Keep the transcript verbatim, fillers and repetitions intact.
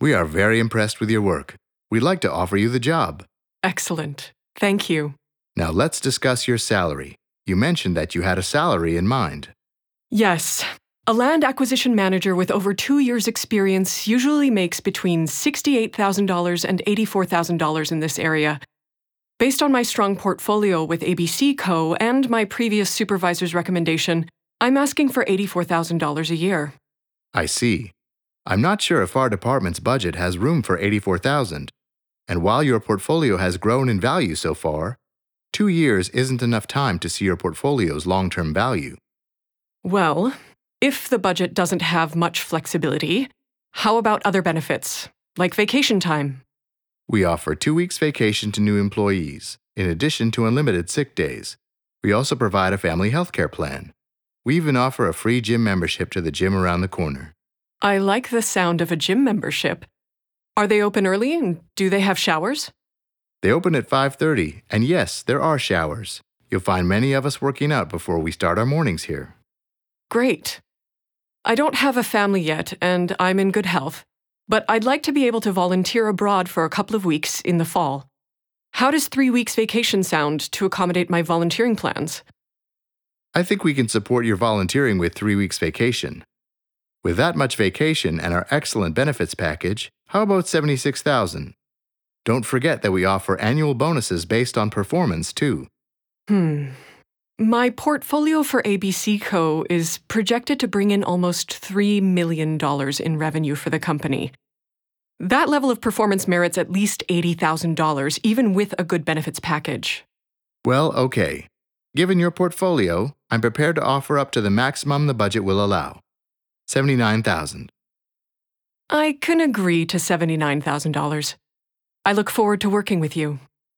We are very impressed with your work. We'd like to offer you the job. Excellent. Thank you. Now let's discuss your salary. You mentioned that you had a salary in mind. Yes. A land acquisition manager with over two years' experience usually makes between sixty-eight thousand dollars and eighty-four thousand dollars in this area. Based on my strong portfolio with A B C Co. and my previous supervisor's recommendation, I'm asking for eighty-four thousand dollars a year. I see. I'm not sure if our department's budget has room for eighty-four thousand dollars. And while your portfolio has grown in value so far, two years isn't enough time to see your portfolio's long-term value. Well, if the budget doesn't have much flexibility, how about other benefits, like vacation time? We offer two weeks vacation to new employees, in addition to unlimited sick days. We also provide a family health care plan. We even offer a free gym membership to the gym around the corner. I like the sound of a gym membership. Are they open early, and do they have showers? They open at five thirty, and yes, there are showers. You'll find many of us working out before we start our mornings here. Great. I don't have a family yet, and I'm in good health, but I'd like to be able to volunteer abroad for a couple of weeks in the fall. How does three weeks vacation sound to accommodate my volunteering plans? I think we can support your volunteering with three weeks vacation. With that much vacation and our excellent benefits package, how about seventy-six thousand dollars? Don't forget that we offer annual bonuses based on performance, too. Hmm. My portfolio for A B C Co. is projected to bring in almost three million dollars in revenue for the company. That level of performance merits at least eighty thousand dollars, even with a good benefits package. Well, okay. Given your portfolio, I'm prepared to offer up to the maximum the budget will allow, seventy-nine thousand dollars. I can agree to seventy-nine thousand dollars. I look forward to working with you.